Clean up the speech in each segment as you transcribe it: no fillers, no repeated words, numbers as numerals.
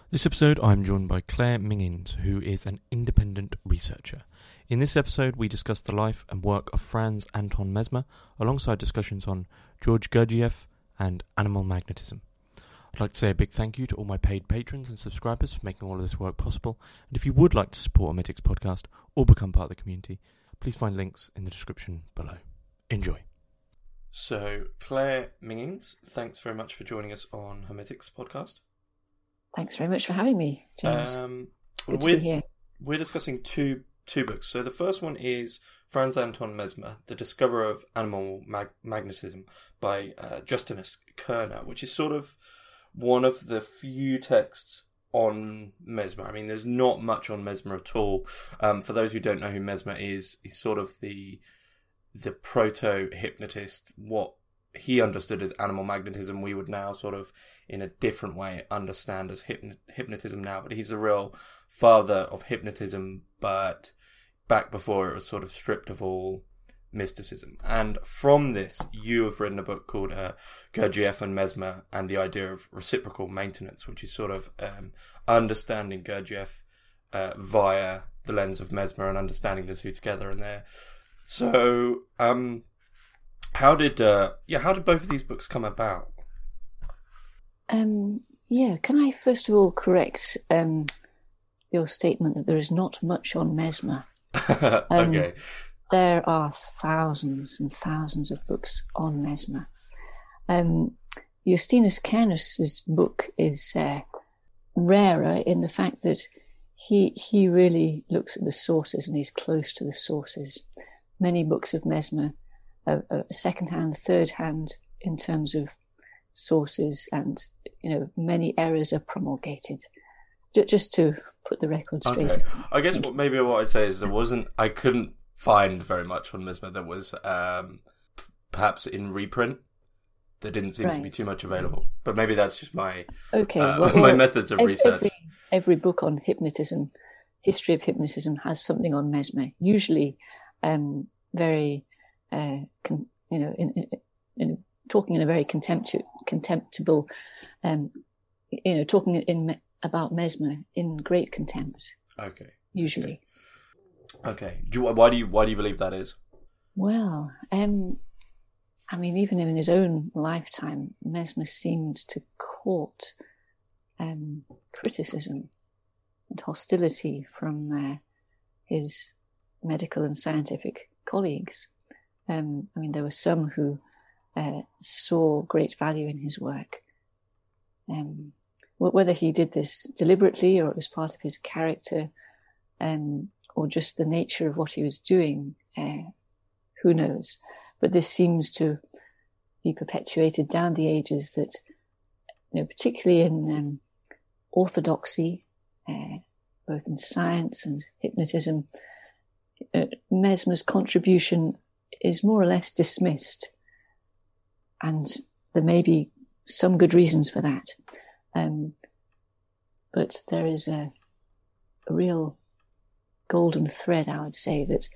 This episode, I'm joined by Claire Mingins, who is an independent researcher. In this episode, we discuss the life and work of Franz Anton Mesmer, alongside discussions on George Gurdjieff and animal magnetism. I'd like to say a big thank you to all my paid patrons and subscribers for making all of this work possible. And if you would like to support Hermitix Podcast or become part of the community, please find links in the description below. Enjoy. So, Claire Mingins, thanks very much for joining us on Hermitix Podcast. Thanks very much for having me, James. Good to be here. We're discussing two books. So the first one is Franz Anton Mesmer, The Discoverer of Animal Magnetism by Justinus Kerner, which is sort of one of the few texts on Mesmer. I mean, there's not much on Mesmer at all. For those who don't know who Mesmer is, he's sort of the proto-hypnotist. What he understood as animal magnetism, we would now sort of, in a different way, understand as hypnotism now. But he's a real father of hypnotism, but back before it was sort of stripped of all mysticism. And from this, you have written a book called Gurdjieff and Mesmer and the Idea of Reciprocal Maintenance, which is sort of understanding Gurdjieff via the lens of Mesmer and understanding the two together in there. So, how did both of these books come about? Can I first of all correct your statement that there is not much on Mesmer? Okay. There are thousands and thousands of books on Mesmer. Justinus Kerner's book is rarer in the fact that he really looks at the sources and he's close to the sources. Many books of Mesmer are second-hand, third-hand in terms of sources, and many errors are promulgated. Just to put the record straight. Okay. I guess what I'd say is I couldn't find very much on Mesmer that was perhaps in reprint. There didn't seem to be too much available, but maybe that's just my my methods of research. Every book on hypnotism, history of hypnotism, has something on Mesmer. Usually, very talking in a very contemptible, talking about Mesmer in great contempt. Okay. Usually. Okay. Why do you believe that is? Well, even in his own lifetime, Mesmer seemed to court criticism and hostility from his medical and scientific colleagues. There were some who saw great value in his work. Whether he did this deliberately or it was part of his character, or just the nature of what he was doing, who knows? But this seems to be perpetuated down the ages that, particularly in orthodoxy, both in science and hypnotism, Mesmer's contribution is more or less dismissed. And there may be some good reasons for that. But there is a real golden thread, I would say, that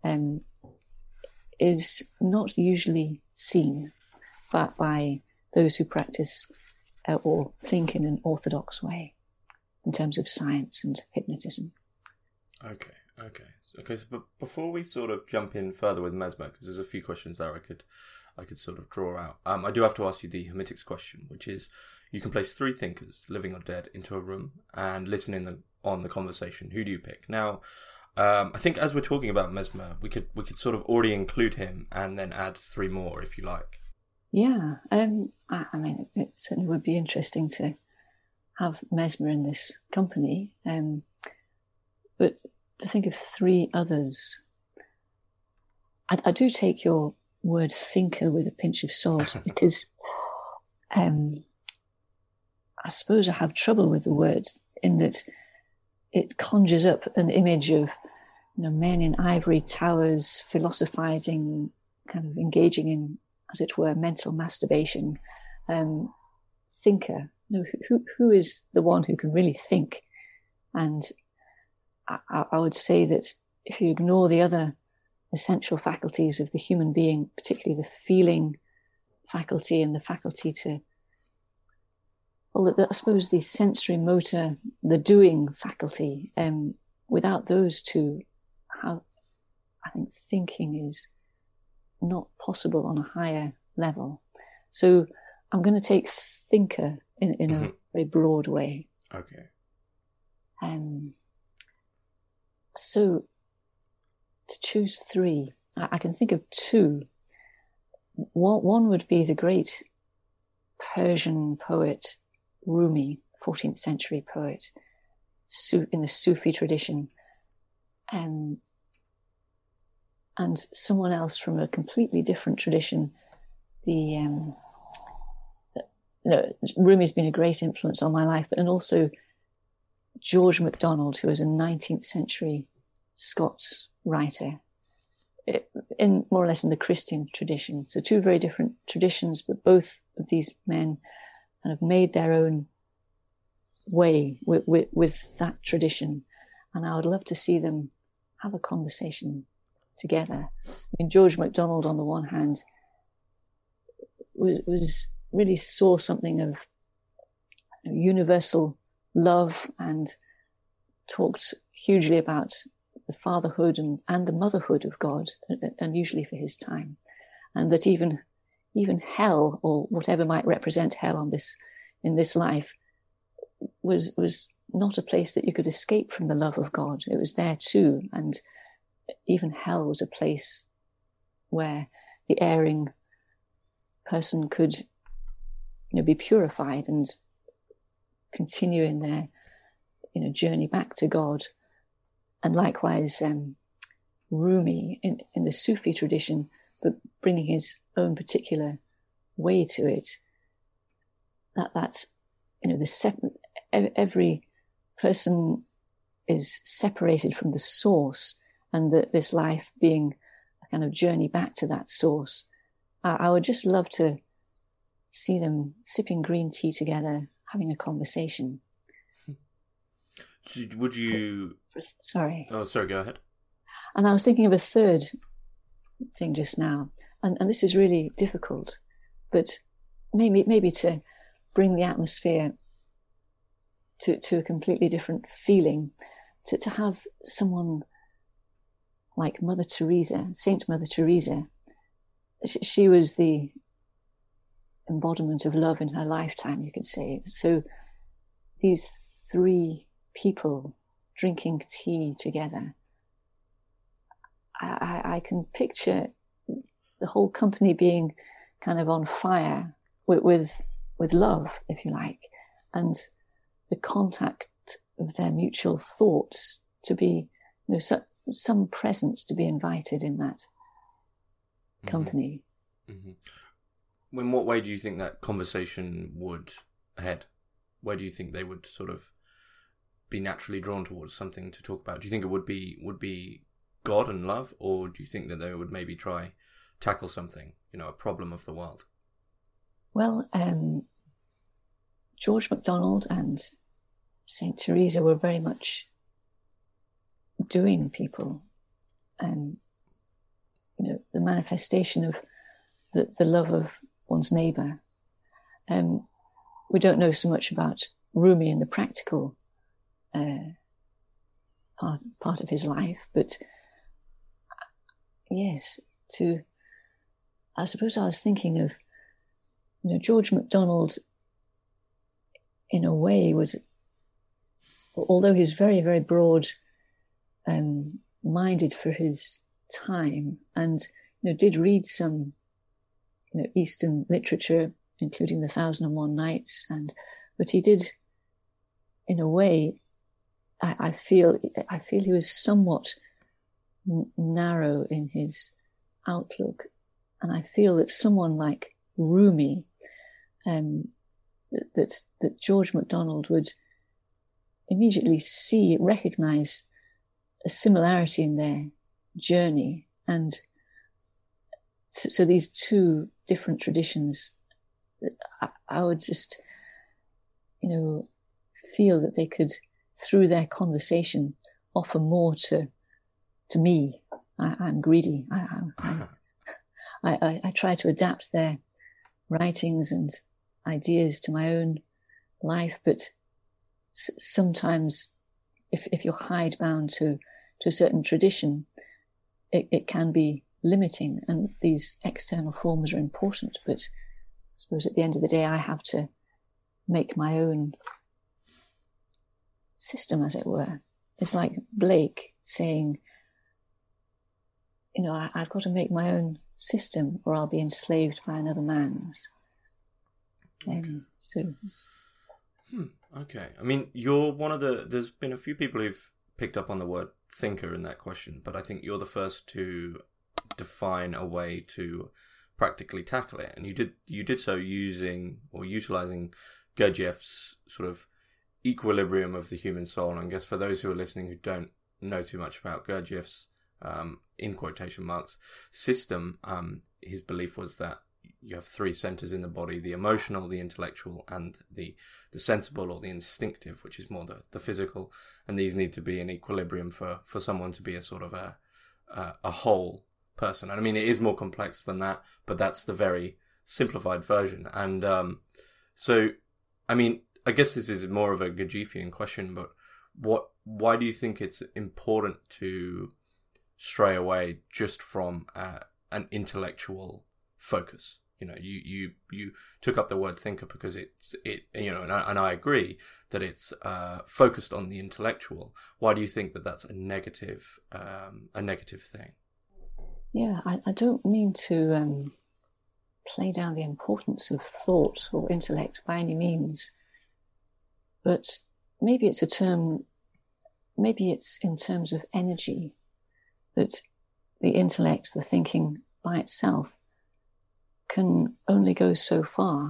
is not usually seen by those who practice or think in an orthodox way in terms of science and hypnotism. Okay. So before we sort of jump in further with Mesmer, because there's a few questions there I could sort of draw out. I do have to ask you the Hermitix question, which is: you can place three thinkers, living or dead, into a room and listen in on the conversation. Who do you pick? Now, I think as we're talking about Mesmer, we could sort of already include him and then add three more if you like. Yeah, it certainly would be interesting to have Mesmer in this company, but to think of three others, I do take your word thinker with a pinch of salt because I suppose I have trouble with the word in that it conjures up an image of men in ivory towers philosophizing, kind of engaging in, as it were, mental masturbation. Thinker, who is the one who can really think? And I would say that if you ignore the other essential faculties of the human being, particularly the feeling faculty and the faculty to well, I suppose the sensory motor, the doing faculty, without those two, I think thinking is not possible on a higher level. So I'm going to take thinker in a very broad way. Okay. So to choose three, I can think of two. One would be the great Persian poet Rumi, 14th century poet, in the Sufi tradition, and someone else from a completely different tradition. Rumi's been a great influence on my life, and also George MacDonald, who was a 19th century Scots writer, in more or less in the Christian tradition. So two very different traditions, but both of these men kind of made their own way with that tradition. And I would love to see them have a conversation together. I mean, George MacDonald, on the one hand, was really saw something of universal love and talked hugely about the fatherhood and the motherhood of God, unusually for his time, and that even hell, or whatever might represent hell in this life, was not a place that you could escape from the love of God. It was there too, and even hell was a place where the erring person could, be purified and continue in their, journey back to God. And likewise, Rumi in the Sufi tradition, but bringing his own particular way to it. Every person is separated from the source, and that this life being a kind of journey back to that source. I would just love to see them sipping green tea together, having a conversation. So would you... Sorry. Oh, sorry, go ahead. And I was thinking of a third thing just now, and this is really difficult, but maybe to bring the atmosphere to a completely different feeling, to have someone like Mother Teresa, Saint Mother Teresa. She was the embodiment of love in her lifetime, you could say. So these three people drinking tea together, I can picture the whole company being kind of on fire with love, if you like, and the contact of their mutual thoughts to be, some presence to be invited in that company. Mm-hmm. In what way do you think that conversation would head? Where do you think they would sort of be naturally drawn towards something to talk about? Do you think it would be God and love, or do you think that they would maybe tackle something, a problem of the world? Well, George MacDonald and Saint Teresa were very much doing people, and the manifestation of the love of one's neighbour. We don't know so much about Rumi in the practical part of his life, but yes, I suppose I was thinking of, George MacDonald, in a way, was, although he was very, very broad minded for his time, and did read some Eastern literature, including the 1001 Nights, but he did, in a way, I feel he was somewhat narrow in his outlook, and I feel that someone like Rumi, that George MacDonald would immediately recognize a similarity in their journey, and so these two different traditions, I would just, feel that they could, through their conversation, offer more to me. I'm greedy. I try to adapt their writings and ideas to my own life, but sometimes if you're hidebound to a certain tradition, it can be limiting, and these external forms are important. But I suppose at the end of the day, I have to make my own system, as it were. It's like Blake saying, I've got to make my own system or I'll be enslaved by another man's. Okay. I mean, you're one of there's been a few people who've picked up on the word thinker in that question, but I think you're the first to define a way to practically tackle it. And you did so using or utilizing Gurdjieff's sort of equilibrium of the human soul. And I guess for those who are listening who don't know too much about Gurdjieff's, in quotation marks, system, his belief was that you have three centers in the body: the emotional, the intellectual, and the sensible or the instinctive, which is more the physical. And these need to be in equilibrium for someone to be a sort of a whole person. And I mean, it is more complex than that, but that's the very simplified version. And so, I mean, I guess this is more of a Gurdjieffian question, but why do you think it's important to stray away just from an intellectual focus? You took up the word thinker because and I agree that it's focused on the intellectual. Why do you think that that's a negative thing? Yeah, I don't mean to play down the importance of thought or intellect by any means, but maybe it's in terms of energy, that the intellect, the thinking by itself, can only go so far,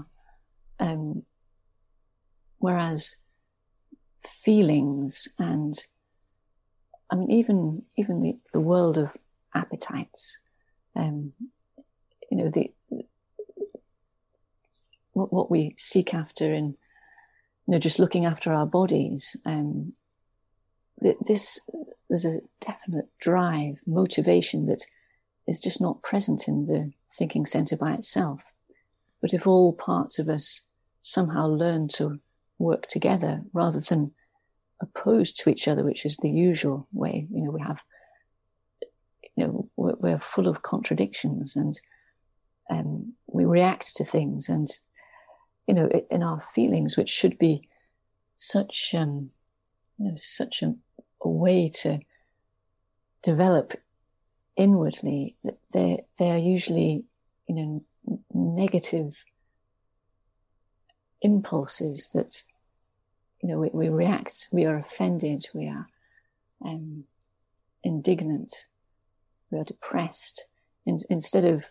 whereas feelings and, I mean, even the world of appetites, what we seek after in, just looking after our bodies, there's a definite drive, motivation that is just not present in the thinking center by itself. But if all parts of us somehow learn to work together rather than opposed to each other, which is the usual way, we have, we're full of contradictions, and we react to things, and, in our feelings, which should be such a way to develop inwardly, that they're usually, negative impulses that, we react, we are offended, we are indignant, we are depressed, instead of,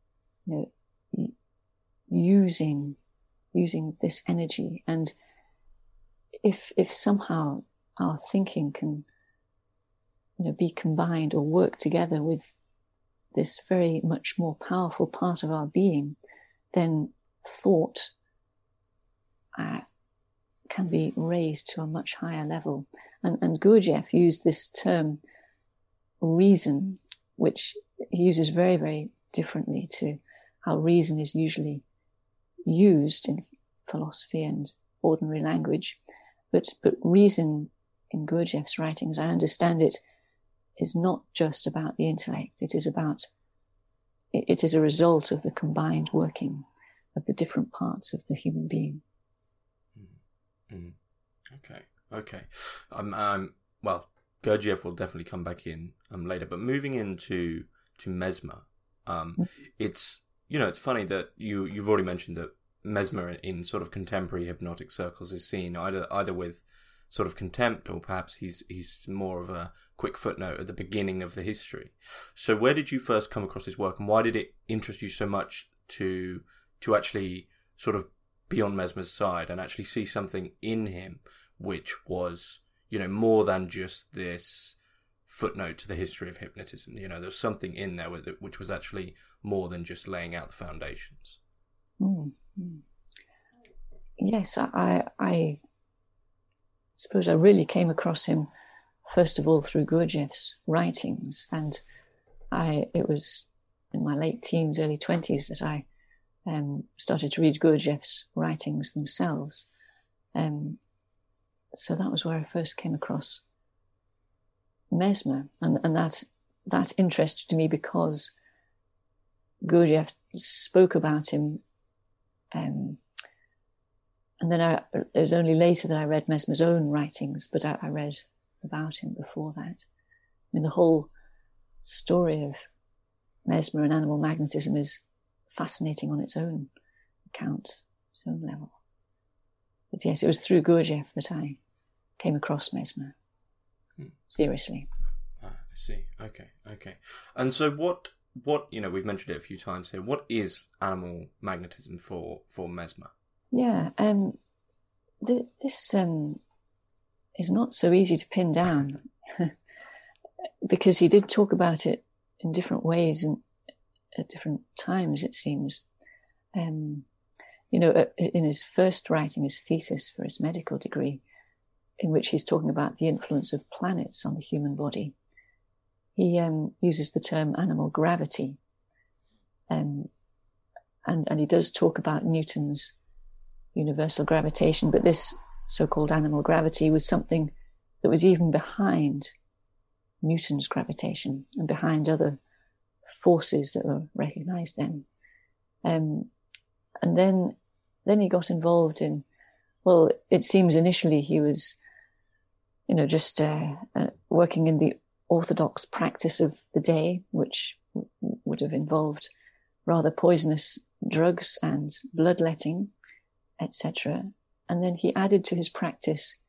using this energy. And if somehow our thinking can, be combined or work together with this very much more powerful part of our being, then thought can be raised to a much higher level. And Gurdjieff used this term reason, which he uses very, very differently to how reason is usually used in philosophy and ordinary language. But reason in Gurdjieff's writings, I understand it, is not just about the intellect. It is a result of the combined working of the different parts of the human being. Okay. Well, Gurdjieff will definitely come back in later, but moving into Mesmer, it's funny that you've already mentioned that Mesmer in sort of contemporary hypnotic circles is seen either with sort of contempt, or perhaps he's more of a quick footnote at the beginning of the history. So where did you first come across his work, and why did it interest you so much to actually sort of be on Mesmer's side and actually see something in him which was, more than just this footnote to the history of hypnotism? There's something in there with it which was actually more than just laying out the foundations. Yes, I suppose I really came across him first of all through Gurdjieff's writings, and it was in my late teens, early 20s that I started to read Gurdjieff's writings themselves, So that was where I first came across Mesmer, and that interested me because Gurdjieff spoke about him, and then it was only later that I read Mesmer's own writings, but I read about him before that. I mean, the whole story of Mesmer and animal magnetism is fascinating on its own account, its own level. But yes, it was through Gurdjieff that I came across Mesmer. Seriously. I see. Okay. And so what, we've mentioned it a few times here. What is animal magnetism for Mesmer? Yeah, this is not so easy to pin down because he did talk about it in different ways and at different times, it seems. In his first writing, his thesis for his medical degree, in which he's talking about the influence of planets on the human body, he uses the term animal gravity. And he does talk about Newton's universal gravitation, but this so-called animal gravity was something that was even behind Newton's gravitation and behind other forces that were recognized then. And then he got involved in, well, it seems initially he was, just working in the orthodox practice of the day, which would have involved rather poisonous drugs and bloodletting, etc. And then he added to his practice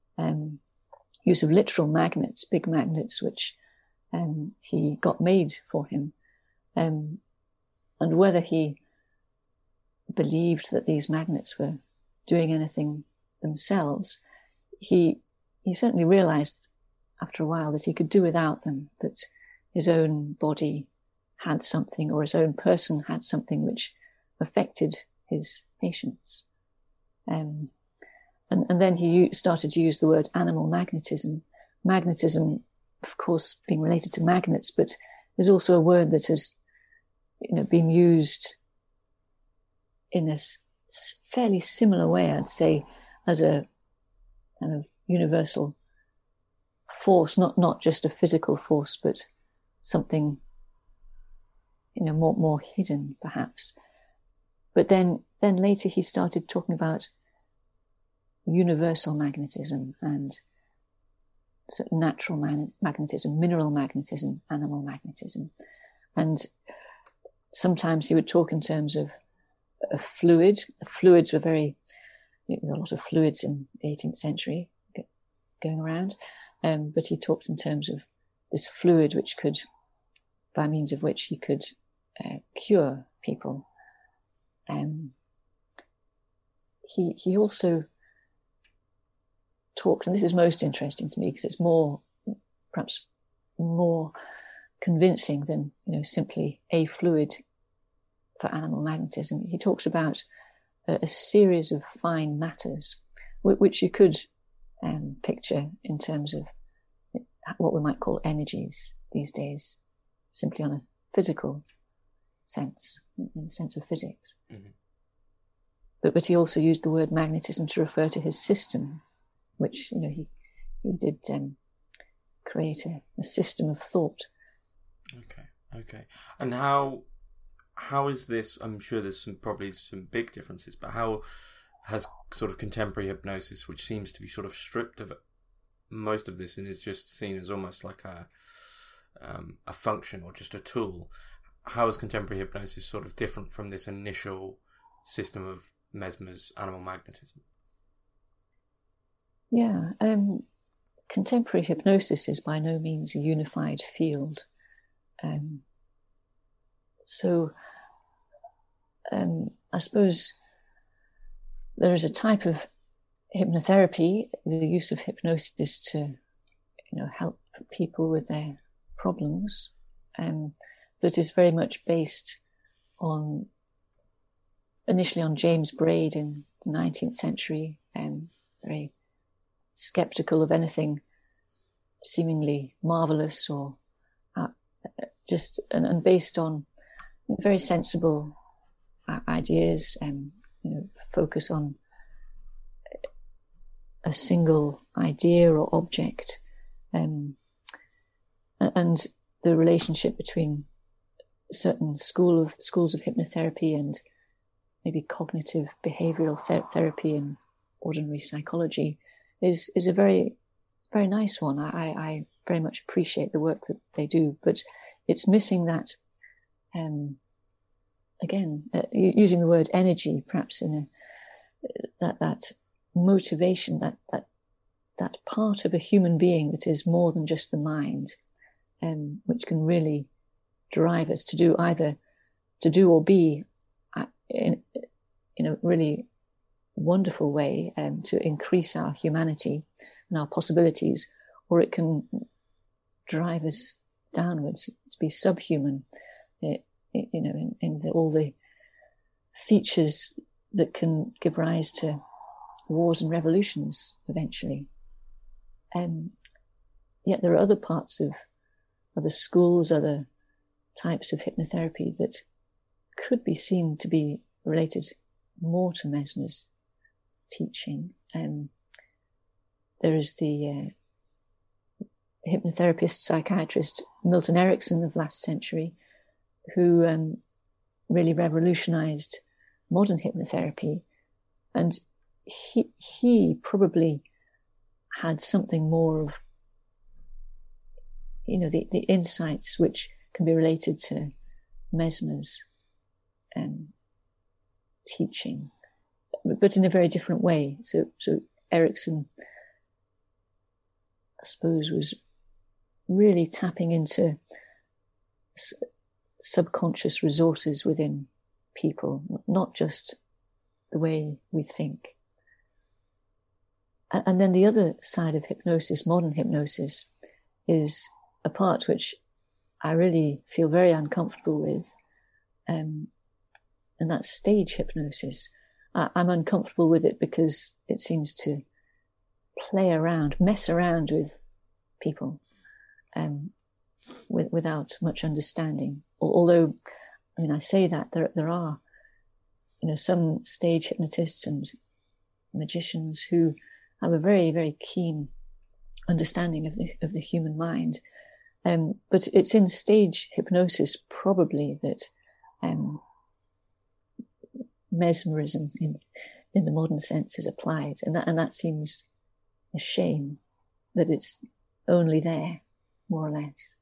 use of literal magnets, big magnets, which he got made for him. And whether he believed that these magnets were doing anything themselves, he certainly realized after a while that he could do without them, that his own body had something, or his own person had something which affected his patients. And then he started to use the word animal magnetism. Magnetism, of course, being related to magnets, but there's also a word that has, been used in a fairly similar way, I'd say, as a kind of universal force, not just a physical force, but something, more hidden, perhaps. But then later he started talking about universal magnetism and natural magnetism, mineral magnetism, animal magnetism. And sometimes he would talk in terms of a fluid. Fluids were there were a lot of fluids in the 18th century going around. But he talked in terms of this fluid by means of which he could cure people. He also talked, and this is most interesting to me because it's perhaps more convincing than, simply a fluid for animal magnetism. He talks about a series of fine matters, which you could picture in terms of what we might call energies these days, simply on a physical sense, in a sense of physics. Mm-hmm. But he also used the word magnetism to refer to his system, which, he did create a system of thought. Okay. And how is this, I'm sure there's probably some big differences, but how has sort of contemporary hypnosis, which seems to be sort of stripped of most of this and is just seen as almost like a function or just a tool, how is contemporary hypnosis sort of different from this initial system of Mesmer's animal magnetism? Yeah, contemporary hypnosis is by no means a unified field. So I suppose there is a type of hypnotherapy, the use of hypnosis to, help people with their problems, that is very much based initially on James Braid in the 19th century, very skeptical of anything seemingly marvelous or and based on very sensible ideas and focus on a single idea or object, and the relationship between certain schools of hypnotherapy and maybe cognitive behavioral therapy and ordinary psychology is a very, very nice one. I very much appreciate the work that they do, but it's missing that, using the word energy, perhaps that motivation, that part of a human being that is more than just the mind, which can really drive us to do or be in a really wonderful way, to increase our humanity and our possibilities, or it can drive us downwards to be subhuman, in all the features that can give rise to wars and revolutions eventually. Yet there are other parts of other schools, other types of hypnotherapy that could be seen to be related more to Mesmer's teaching. There is the hypnotherapist, psychiatrist Milton Erickson of last century, who really revolutionized modern hypnotherapy. And he probably had something more of, the insights which can be related to Mesmer's teaching, but in a very different way. So Erickson, I suppose, was really tapping into subconscious resources within people, not just the way we think. And then the other side of hypnosis, modern hypnosis, is a part which I really feel very uncomfortable with, and that's stage hypnosis. I'm uncomfortable with it because it seems to mess around with people, without much understanding. Although, I say that there are, some stage hypnotists and magicians who have a very, very keen understanding of the human mind. But it's in stage hypnosis probably that mesmerism in the modern sense is applied, and that seems a shame that it's only there, more or less.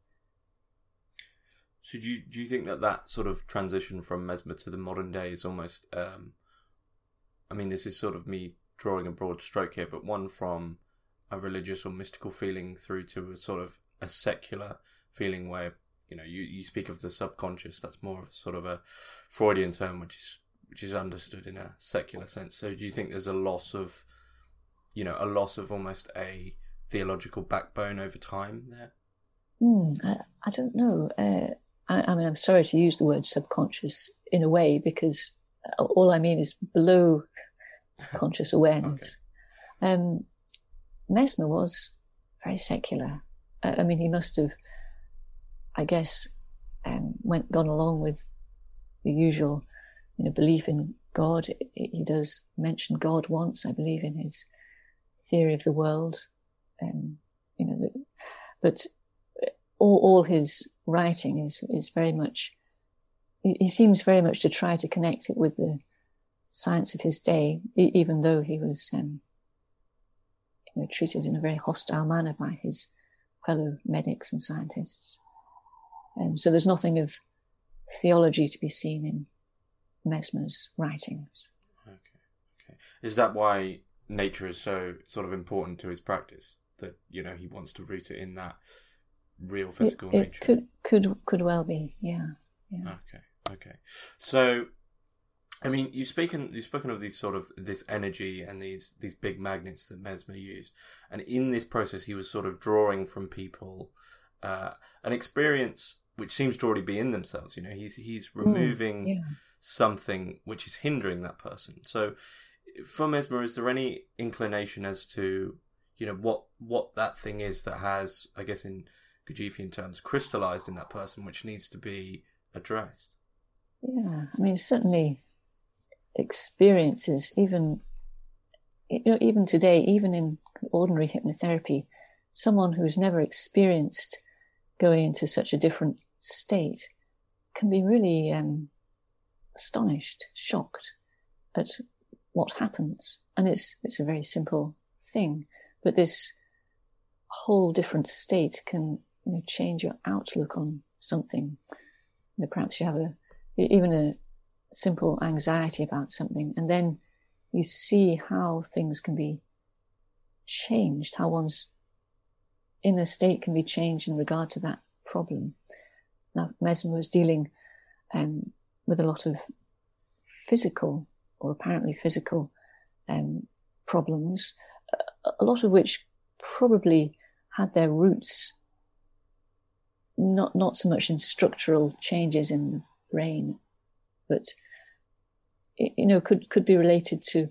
So do you think that sort of transition from Mesmer to the modern day is almost, this is sort of me drawing a broad stroke here, but one from a religious or mystical feeling through to a sort of a secular feeling where, you speak of the subconscious, that's more of a sort of a Freudian term, which is understood in a secular sense. So do you think there's a loss of almost a theological backbone over time there? I don't know. I'm sorry to use the word subconscious in a way, because all I mean is below conscious awareness. Okay. Mesmer was very secular. He must have, I guess, gone along with the usual, belief in God. He does mention God once, I believe, in his theory of the world. But all his writing is very much, he seems very much to try to connect it with the science of his day, even though he was treated in a very hostile manner by his fellow medics and scientists. So there's nothing of theology to be seen in Mesmer's writings. Okay. Is that why nature is so sort of important to his practice? That, he wants to root it in that real physical nature? It could well be, yeah. Okay. So, you've spoken of these sort of this energy and these big magnets that Mesmer used, and in this process he was sort of drawing from people an experience which seems to already be in themselves. He's removing something which is hindering that person. So, for Mesmer, is there any inclination as to what that thing is that has, I guess in Gurujian terms, crystallized in that person, which needs to be addressed? Yeah, certainly experiences, even even today, even in ordinary hypnotherapy, someone who's never experienced going into such a different state can be really astonished, shocked at what happens. And it's a very simple thing, but this whole different state can change your outlook on something. Perhaps you have even a simple anxiety about something, and then you see how things can be changed, how one's inner state can be changed in regard to that problem. Now, Mesmer was dealing with a lot of physical, or apparently physical, problems, a lot of which probably had their roots not so much in structural changes in the brain, but could be related to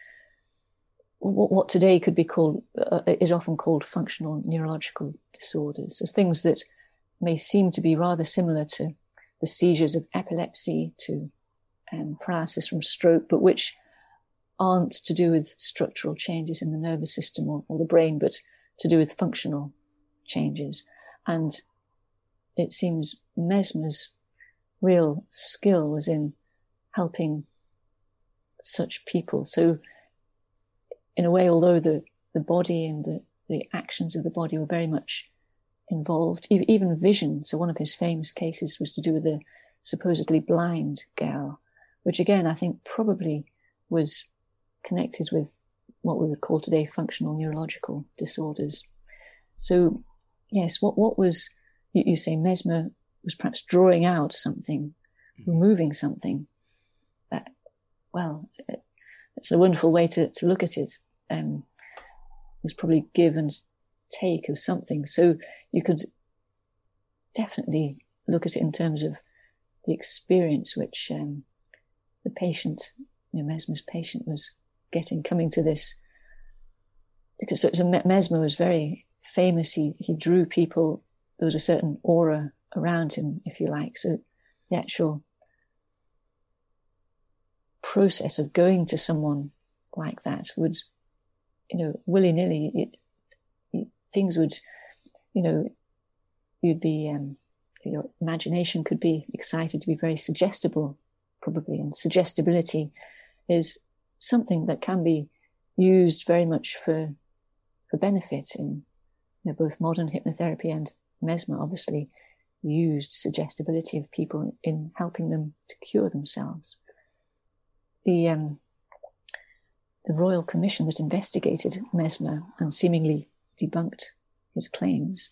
what today could be called is often called functional neurological disorders, as things that may seem to be rather similar to the seizures of epilepsy, to paralysis from stroke, but which aren't to do with structural changes in the nervous system or the brain, but to do with functional changes. And it seems Mesmer's real skill was in helping such people. So in a way, although the body and the actions of the body were very much involved, even vision. So one of his famous cases was to do with a supposedly blind girl, which again, I think probably was connected with what we would call today functional neurological disorders. So yes, what was, you say Mesmer was perhaps drawing out something, removing something. Well, it's a wonderful way to look at it. It was probably give and take of something. So you could definitely look at it in terms of the experience which the patient, Mesmer's patient, was getting, coming to this. Because Mesmer was very famous. He drew people. There was a certain aura around him, if you like. So the actual process of going to someone like that would, willy-nilly, things would, you'd be, your imagination could be excited to be very suggestible, probably. And suggestibility is something that can be used very much for benefit in both modern hypnotherapy, and Mesmer obviously used suggestibility of people in helping them to cure themselves. The Royal Commission that investigated Mesmer and seemingly debunked his claims,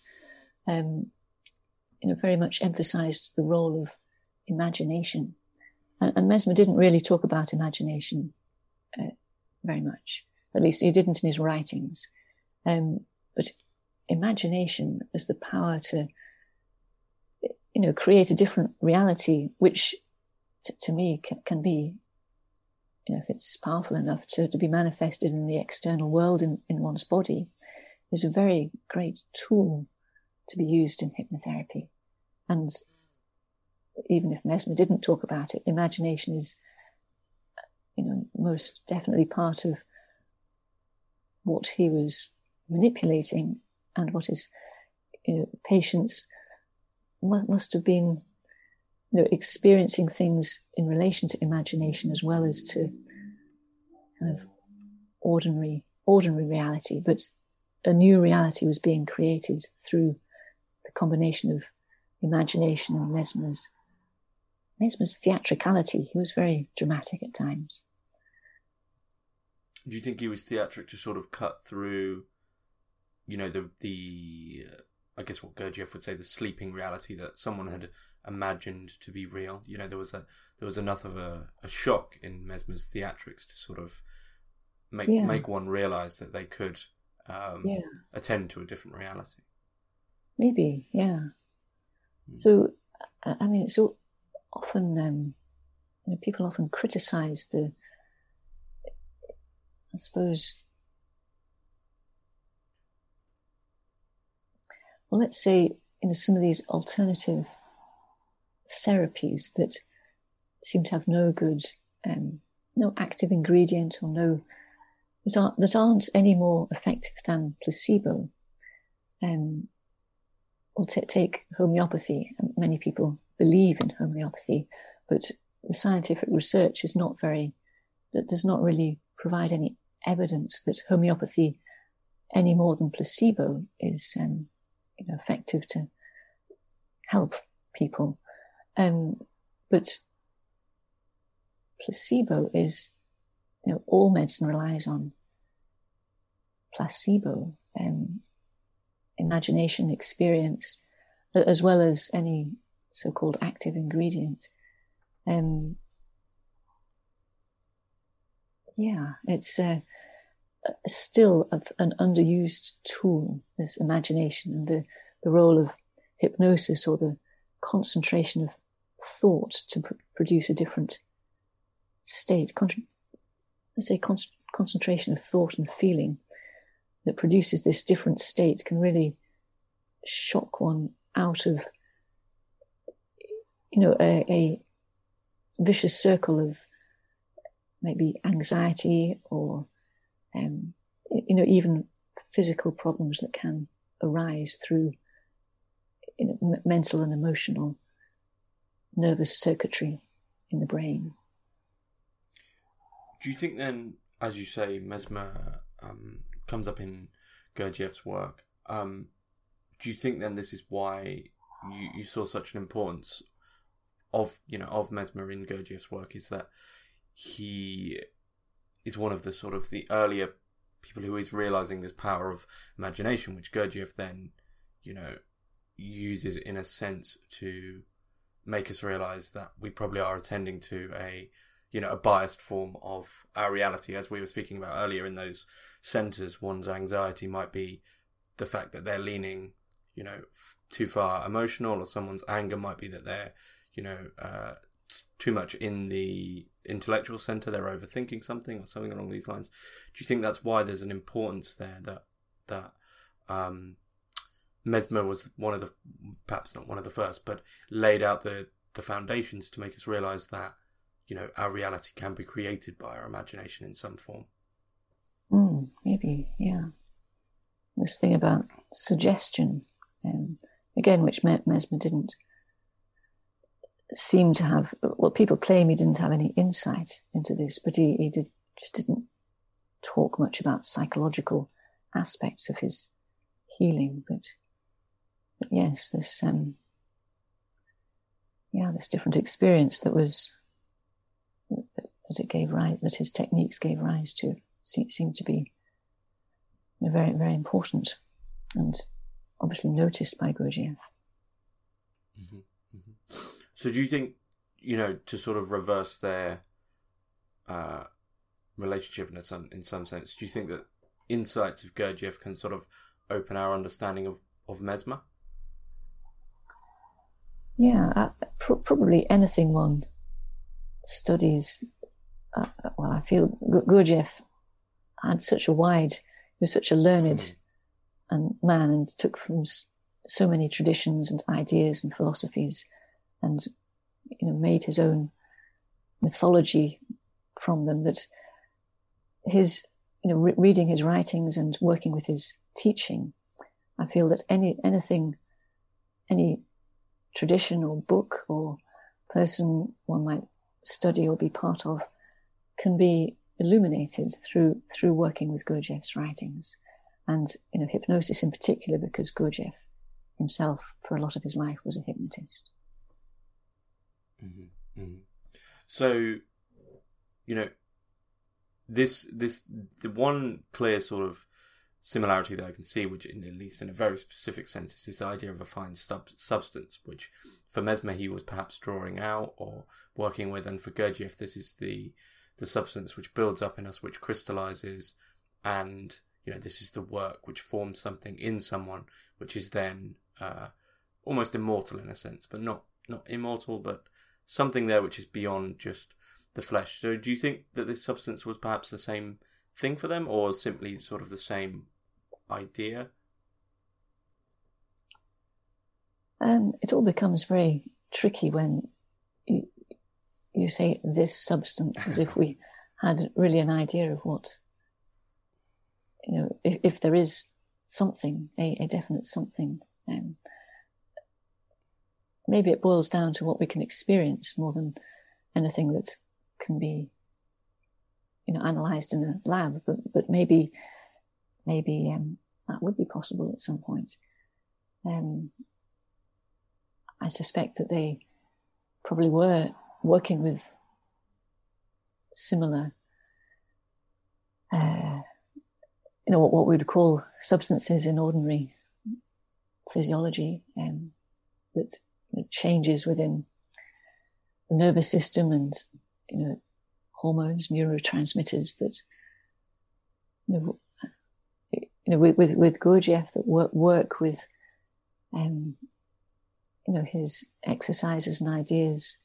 very much emphasized the role of imagination. And Mesmer didn't really talk about imagination very much. At least he didn't in his writings. But imagination as the power to, create a different reality, which to me can be, if it's powerful enough to be manifested in the external world in one's body, is a very great tool to be used in hypnotherapy. And even if Mesmer didn't talk about it, imagination is, most definitely part of what he was manipulating, and what his patients must have been experiencing things in relation to imagination as well as to kind of ordinary reality. But a new reality was being created through the combination of imagination and Mesmer's theatricality. He was very dramatic at times. Do you think he was theatric to sort of cut through, the I guess what Gurdjieff would say, the sleeping reality that someone had imagined to be real? There was enough of a shock in Mesmer's theatrics to sort of make one realise that they could attend to a different reality. Maybe, yeah. So, I mean, it's so often, people often criticise I suppose, well, let's say, some of these alternative therapies that seem to have no good, no active ingredient or no that aren't any more effective than placebo. Or take homeopathy. Many people believe in homeopathy, but the scientific research does not really provide any evidence that homeopathy, any more than placebo, is effective to help people. But placebo is, all medicine relies on placebo, imagination, experience, as well as any so-called active ingredient. It's still an underused tool, this imagination, and the role of hypnosis, or the concentration of thought to produce a different state. Concentration of thought and feeling that produces this different state can really shock one out of, a vicious circle of maybe anxiety or, even physical problems that can arise through mental and emotional nervous circuitry in the brain. Do you think then, as you say, Mesmer comes up in Gurdjieff's work, do you think then this is why you saw such an importance of Mesmer in Gurdjieff's work, is that he is one of the sort of the earlier people who is realizing this power of imagination, which Gurdjieff then, uses in a sense to make us realize that we probably are attending to a biased form of our reality. As we were speaking about earlier, in those centers, one's anxiety might be the fact that they're leaning, too far emotional, or someone's anger might be that they're, too much in the intellectual center, they're overthinking something or something along these lines. Do you think that's why there's an importance there that Mesmer was one of the, perhaps not one of the first, but laid out the foundations to make us realize that, our reality can be created by our imagination in some form? Maybe, yeah. This thing about suggestion, again, which Mesmer didn't seem to have. Well, people claim he didn't have any insight into this, but he didn't talk much about psychological aspects of his healing. But yes, this different experience that his techniques gave rise to seemed to be very, very important, and obviously noticed by Gurdjieff. Mm-hmm. Mm-hmm. So do you think, to sort of reverse their relationship in some sense, do you think that insights of Gurdjieff can sort of open our understanding of Mesmer? Yeah, probably anything one studies. I feel Gurdjieff had he was such a learned man, and took from so many traditions and ideas and philosophies, and made his own mythology from them, that his reading his writings and working with his teaching, I feel that any tradition or book or person one might study or be part of can be illuminated through working with Gurdjieff's writings, and hypnosis in particular, because Gurdjieff himself for a lot of his life was a hypnotist. Mm-hmm. Mm-hmm. So, the one clear sort of similarity that I can see, which at least in a very specific sense, is this idea of a fine substance, which for Mesmer he was perhaps drawing out or working with, and for Gurdjieff this is the substance which builds up in us, which crystallizes, and this is the work which forms something in someone, which is then almost immortal in a sense, but not immortal, but something there which is beyond just the flesh. So do you think that this substance was perhaps the same thing for them, or simply sort of the same idea? It all becomes very tricky when you say this substance, as if we had really an idea of what if there is something, a definite something, maybe it boils down to what we can experience more than anything that can be, analysed in a lab. But maybe that would be possible at some point. I suspect that they probably were working with similar, what we would call substances in ordinary physiology, that changes within the nervous system and, hormones, neurotransmitters that, with Gurdjieff that work with, his exercises and ideas,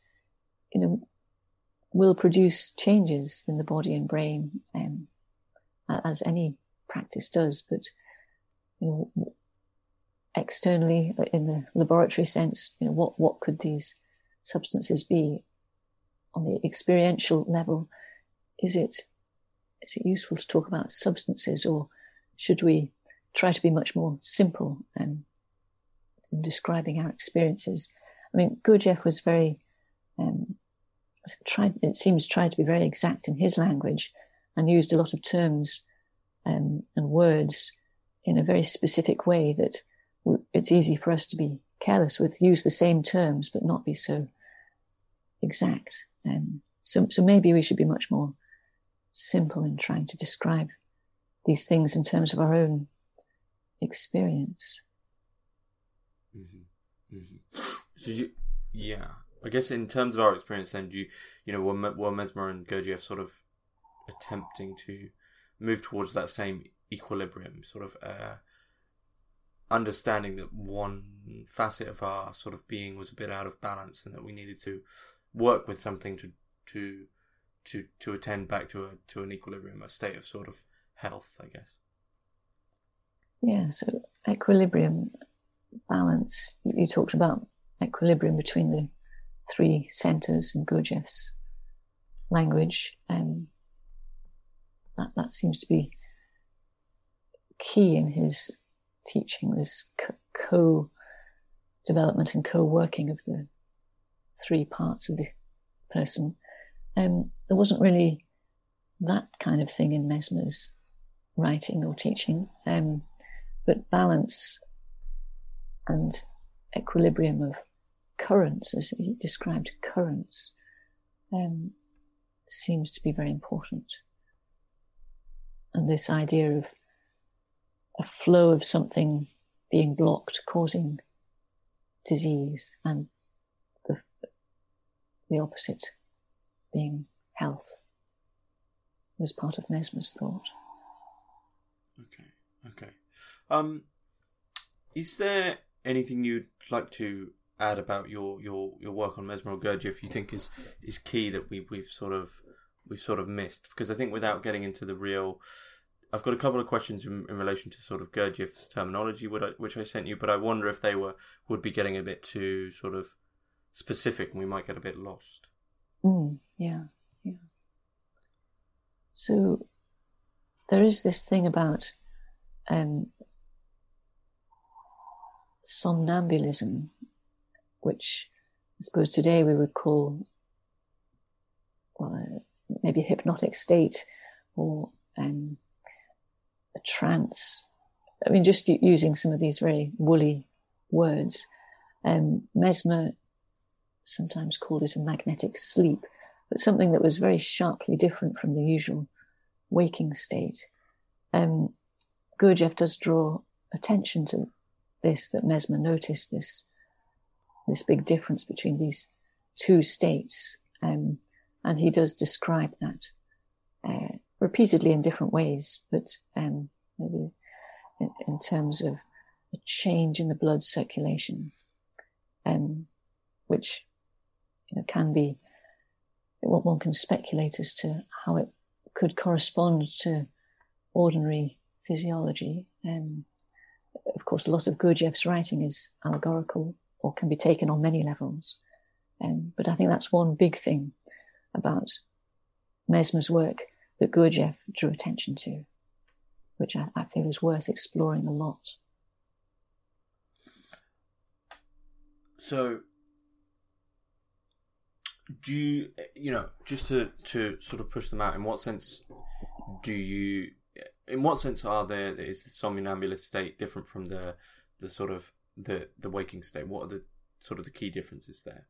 will produce changes in the body and brain, as any practice does. But, externally, in the laboratory sense, what could these substances be? On the experiential level, is it useful to talk about substances, or should we try to be much more simple in describing our experiences? I mean, Gurdjieff was very tried to be very exact in his language, and used a lot of terms and words in a very specific way that it's easy for us to be careless with, use the same terms but not be so exact. So maybe we should be much more simple in trying to describe these things in terms of our own experience. Mm-hmm. Mm-hmm. So I guess in terms of our experience, then, were Mesmer and Gurdjieff sort of attempting to move towards that same equilibrium, sort of understanding that one facet of our sort of being was a bit out of balance, and that we needed to work with something to attend back to an equilibrium, a state of sort of health, I guess. Yeah, so equilibrium, balance. You talked about equilibrium between the three centres in Gurdjieff's language. That seems to be key in his teaching, this co-development and co-working of the three parts of the person. There wasn't really that kind of thing in Mesmer's writing or teaching, but balance and equilibrium of currents, as he described currents, seems to be very important. And this idea of a flow of something being blocked, causing disease, and the opposite being health, was part of Mesmer's thought. Okay. Is there anything you'd like to add about your work on Mesmer or Gurdjieff you think is key that we've sort of missed? Because I think, without getting into the real, I've got a couple of questions in relation to sort of Gurdjieff's terminology, which I sent you, but I wonder if they would be getting a bit too sort of specific, and we might get a bit lost. Yeah. So there is this thing about somnambulism, which I suppose today we would call, maybe a hypnotic state, or a trance. I mean, just using some of these very woolly words. Mesmer sometimes called it a magnetic sleep, but something that was very sharply different from the usual waking state. Gurdjieff does draw attention to this, that Mesmer noticed this big difference between these two states, and he does describe that repeatedly in different ways, but maybe in terms of a change in the blood circulation, which can be, what one can speculate as to how it could correspond to ordinary physiology. Of course, a lot of Gurdjieff's writing is allegorical, or can be taken on many levels. But I think that's one big thing about Mesmer's work that Gurdjieff drew attention to. which I feel is worth exploring a lot. So, do you, just to sort of push them out, in what sense is the somnambulist state different from the sort of the waking state? What are the sort of the key differences there?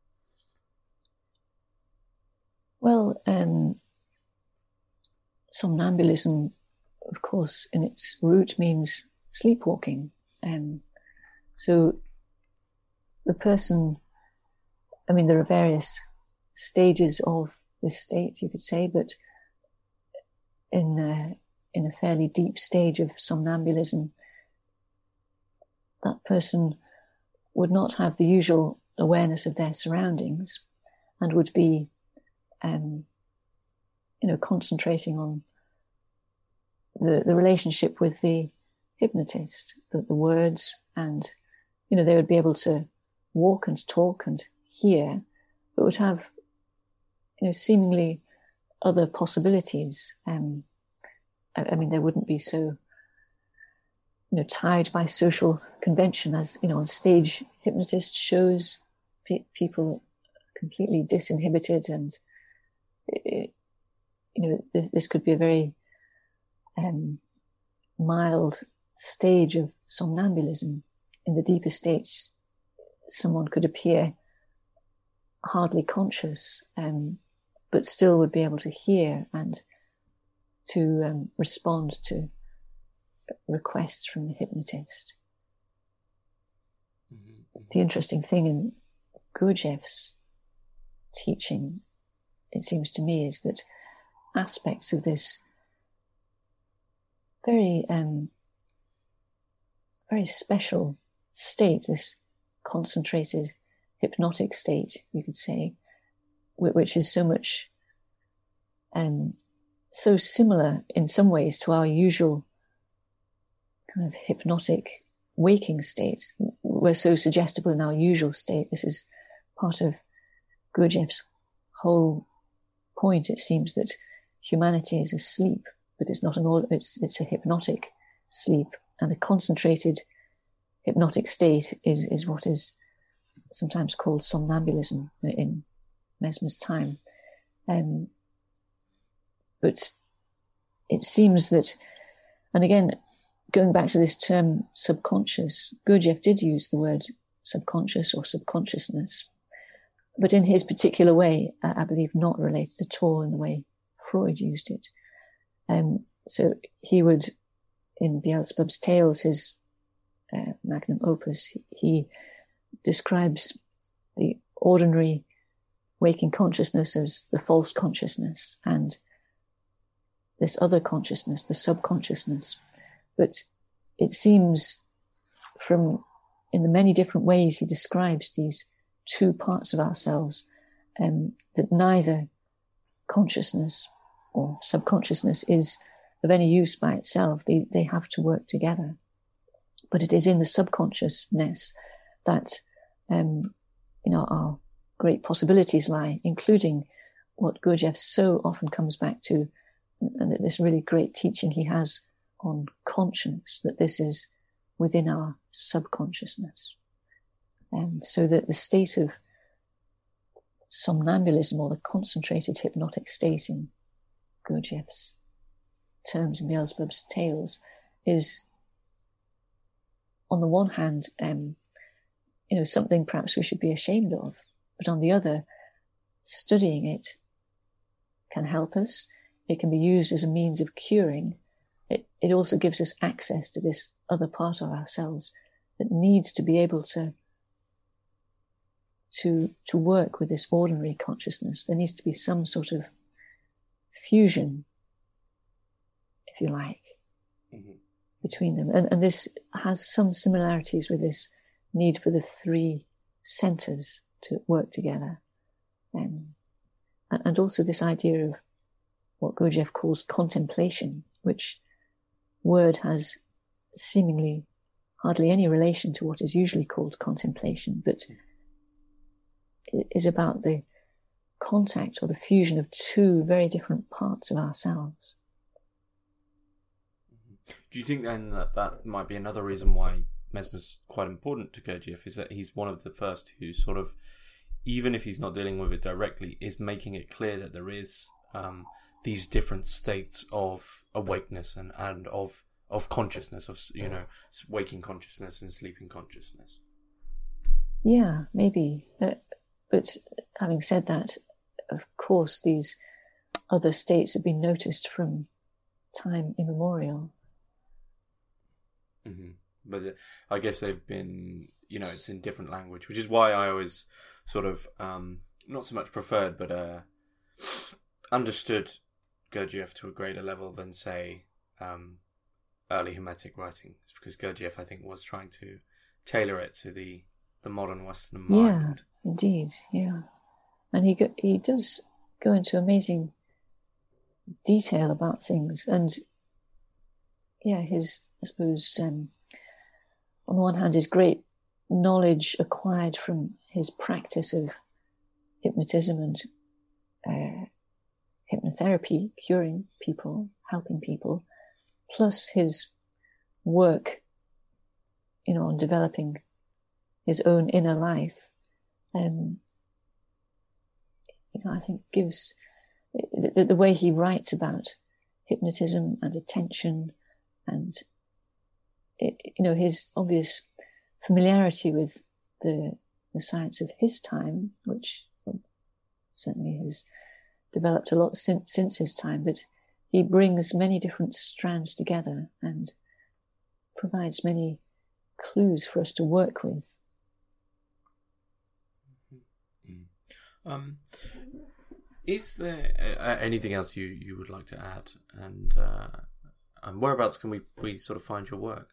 Well, somnambulism, of course, in its root means sleepwalking. So the person, there are various stages of this state, you could say, but in a fairly deep stage of somnambulism, that person would not have the usual awareness of their surroundings and would be concentrating on the relationship with the hypnotist, the words, and, they would be able to walk and talk and hear, but would have, seemingly other possibilities. They wouldn't be so, tied by social convention as, on stage hypnotist shows people completely disinhibited, and this could be a very mild stage of somnambulism. In the deeper states, someone could appear hardly conscious, but still would be able to hear and to respond to requests from the hypnotist. Mm-hmm. The interesting thing in Gurdjieff's teaching, it seems to me, is that aspects of this very, very special state, this concentrated hypnotic state, you could say, which is so much, so similar in some ways to our usual kind of hypnotic waking state. We're so suggestible in our usual state. This is part of Gurdjieff's whole point. It seems that humanity is asleep, but it's not it's a hypnotic sleep, and a concentrated hypnotic state is what is sometimes called somnambulism in Mesmer's time. But it seems that, and again, going back to this term subconscious, Gurdjieff did use the word subconscious or subconsciousness, but in his particular way, I believe not related at all in the way Freud used it. So he would, in Beelzebub's Tales, his magnum opus, he describes the ordinary waking consciousness as the false consciousness, and this other consciousness, the subconsciousness. But it seems in the many different ways he describes these two parts of ourselves, that neither consciousness or subconsciousness is of any use by itself. They have to work together. But it is in the subconsciousness that, our great possibilities lie, including what Gurdjieff so often comes back to, and this really great teaching he has on conscience, that this is within our subconsciousness. So that the state of somnambulism, or the concentrated hypnotic state in Gurdjieff's terms in Beelzebub's Tales, is, on the one hand, something perhaps we should be ashamed of, but on the other, studying it can help us. It can be used as a means of curing. It also gives us access to this other part of ourselves that needs to be able to work with this ordinary consciousness. There needs to be some sort of fusion, if you like, between them. And this has some similarities with this need for the three centers to work together. And also this idea of what Gurdjieff calls contemplation, which word has seemingly hardly any relation to what is usually called contemplation, but it is about the contact or the fusion of two very different parts of ourselves. Do you think then that might be another reason why Mesmer's quite important to Gurdjieff, is that he's one of the first who sort of, even if he's not dealing with it directly, is making it clear that there is these different states of awakeness and of consciousness, of, you know, waking consciousness and sleeping consciousness. Yeah, maybe. But having said that, of course, these other states have been noticed from time immemorial. Mm-hmm. But I guess they've been, you know, it's in different language, which is why I always sort of, not so much preferred, but understood Gurdjieff to a greater level than, say, early Hermetic writing. It's because Gurdjieff, I think, was trying to tailor it to the modern Western mind. Yeah, indeed, yeah. And he does go into amazing detail about things. And, yeah, his, I suppose, on the one hand, his great knowledge acquired from his practice of hypnotism and hypnotherapy, curing people, helping people, plus his work, you know, on developing his own inner life, you know, I think gives the way he writes about hypnotism and attention and, you know, his obvious familiarity with the science of his time, which certainly has developed a lot since his time, but he brings many different strands together and provides many clues for us to work with. Is there anything else you would like to add? And whereabouts can we sort of find your work?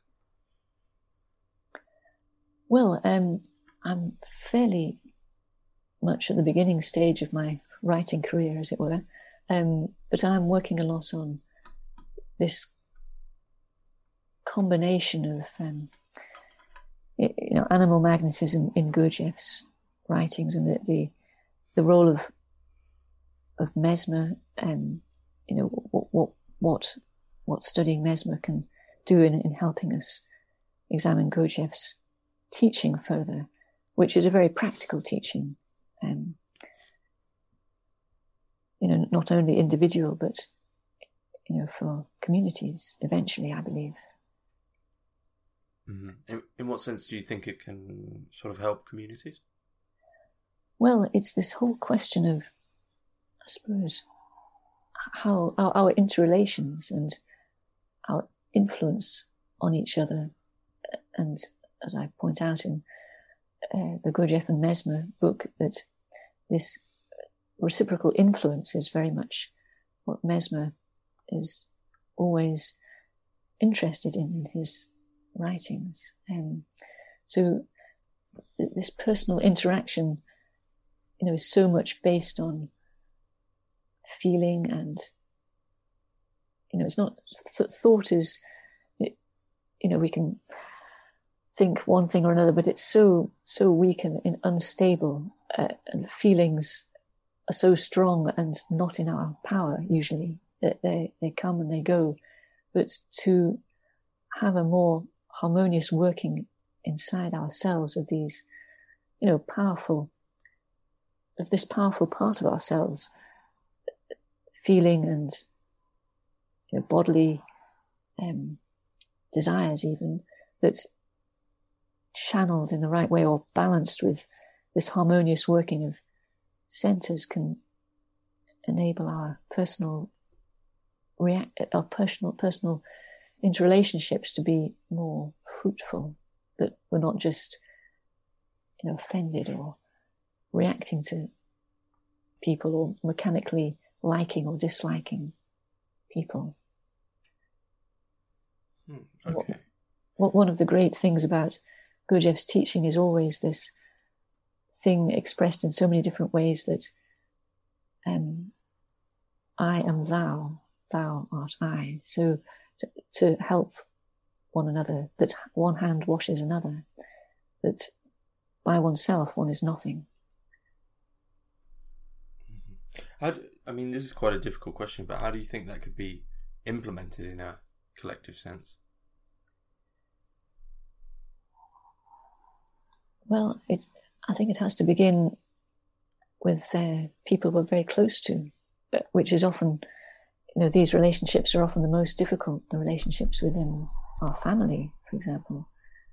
Well, I'm fairly much at the beginning stage of my writing career, as it were, but I'm working a lot on this combination of, you know, animal magnetism in Gurdjieff's writings and the role of Mesmer, you know, what studying Mesmer can do in helping us examine Gurdjieff's teaching further, which is a very practical teaching, you know, not only individual, but, you know, for communities eventually, I believe. Mm-hmm. In what sense do you think it can sort of help communities? Well, it's this whole question of, I suppose, how our interrelations and our influence on each other. And as I point out in the Gurdjieff and Mesmer book, that this reciprocal influence is very much what Mesmer is always interested in his writings. So this personal interaction, you know, is so much based on feeling, and, you know, it's not, thought is, you know, we can think one thing or another, but it's so weak and unstable, and feelings are so strong and not in our power usually. They come and they go, but to have a more harmonious working inside ourselves of these, you know, this powerful part of ourselves, feeling and, you know, bodily desires even, that channeled in the right way or balanced with this harmonious working of centers can enable our personal interrelationships to be more fruitful, that we're not just, you know, offended or reacting to people or mechanically liking or disliking people. Okay. One of the great things about Gurdjieff's teaching is always this thing expressed in so many different ways, that I am thou, thou art I. So to help one another, that one hand washes another, that by oneself one is nothing. I mean, this is quite a difficult question, but how do you think that could be implemented in a collective sense? Well, I think it has to begin with people we're very close to, which is often, these relationships are often the most difficult, the relationships within our family, for example.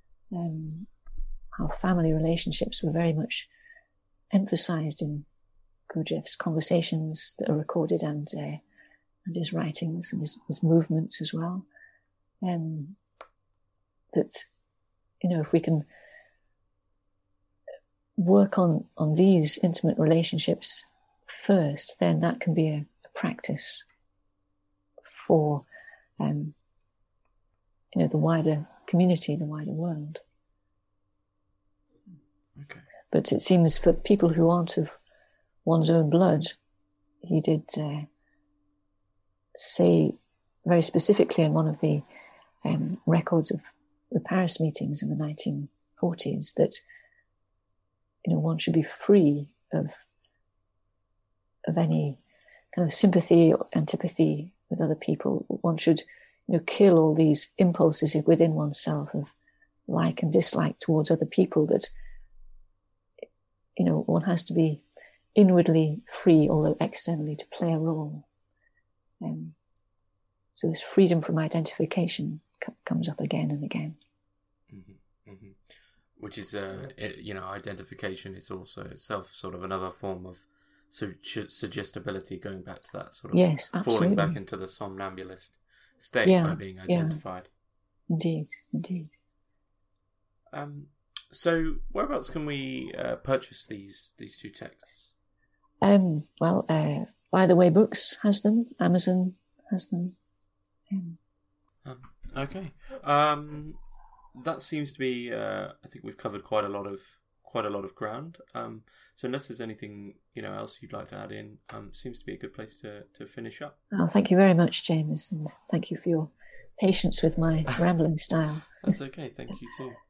Our family relationships were very much emphasized in Gurdjieff's conversations that are recorded and his writings and his movements as well. That, if we can work on these intimate relationships first, then that can be a practice for, the wider community, the wider world. Okay. But it seems for people who aren't of one's own blood, he did say very specifically in one of the records of the Paris meetings in the 1940s that, one should be free of any kind of sympathy or antipathy with other people. One should, kill all these impulses within oneself of like and dislike towards other people, that, one has to be inwardly free, although externally to play a role. So this freedom from identification comes up again and again. Mm-hmm. Mm-hmm. Which is, identification is also itself sort of another form of suggestibility, going back to that sort of yes, absolutely. falling back into the somnambulist state by being identified. Yeah. Indeed. So whereabouts can we purchase these two texts? By the Way Books has them. Amazon has them. Okay. That seems to be. I think we've covered quite a lot of ground. So unless there's anything else you'd like to add in, seems to be a good place to finish up. Oh, thank you very much, James, and thank you for your patience with my rambling style. That's okay. Thank you too.